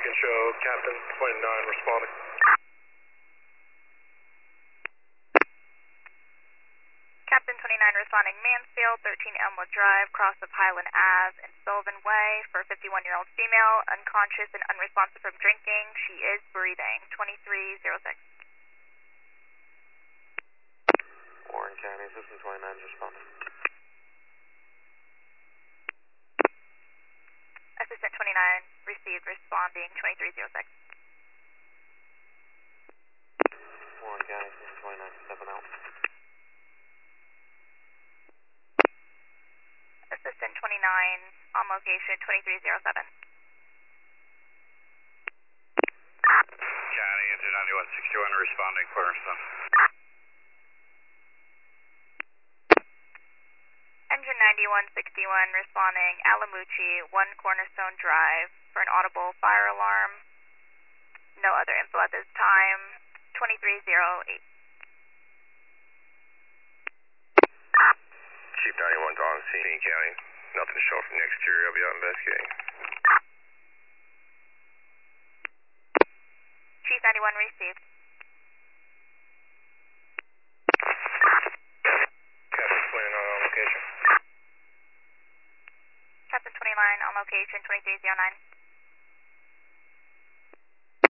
Beacon show, Captain 29 responding. Captain 29 responding Mansfield, 13 Elmwood Drive, cross of Highland Ave and Sullivan Way for a 51-year-old female, unconscious and unresponsive from drinking. She is breathing. 2306. Warren County, Assistant 29 responding. Assistant 29 received, responding 2306. Warren County, Assistant 29 stepping out. Assistant 29 on location 2307. County, engine 9161 responding, Cornerstone. Engine 9161 responding Alamucci, 1 Cornerstone Drive for an audible fire alarm. No other info at this time. 2308. Chief 91's on scene, County. Nothing to show from the exterior. I'll be out investigating. Chief 91 received. Captain 29 on location. Captain 29 on location 2309.